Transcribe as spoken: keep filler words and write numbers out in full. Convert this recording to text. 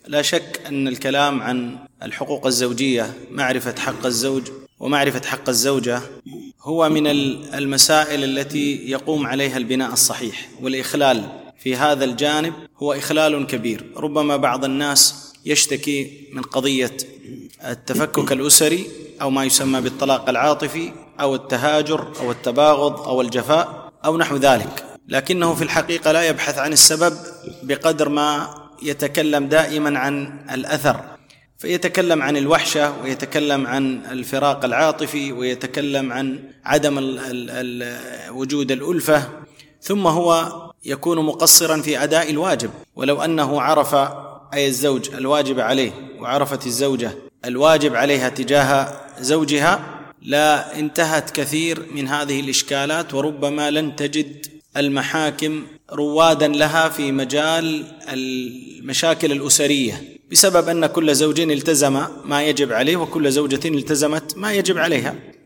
لا شك أن الكلام عن الحقوق الزوجية، معرفة حق الزوج ومعرفة حق الزوجة، هو من المسائل التي يقوم عليها البناء الصحيح، والإخلال في هذا الجانب هو إخلال كبير. ربما بعض الناس يشتكي من قضية التفكك الأسري أو ما يسمى بالطلاق العاطفي أو التهاجر أو التباغض أو الجفاء أو نحو ذلك، لكنه في الحقيقة لا يبحث عن السبب بقدر ما يتكلم دائما عن الأثر، فيتكلم عن الوحشة ويتكلم عن الفراق العاطفي ويتكلم عن عدم ال ال ال وجود الألفة، ثم هو يكون مقصرا في أداء الواجب. ولو أنه عرف أي الزوج الواجب عليه وعرفت الزوجة الواجب عليها تجاه زوجها لا انتهت كثير من هذه الإشكالات، وربما لن تجد المحاكم روادا لها في مجال المشاكل الأسرية، بسبب أن كل زوج التزم ما يجب عليه وكل زوجة التزمت ما يجب عليها.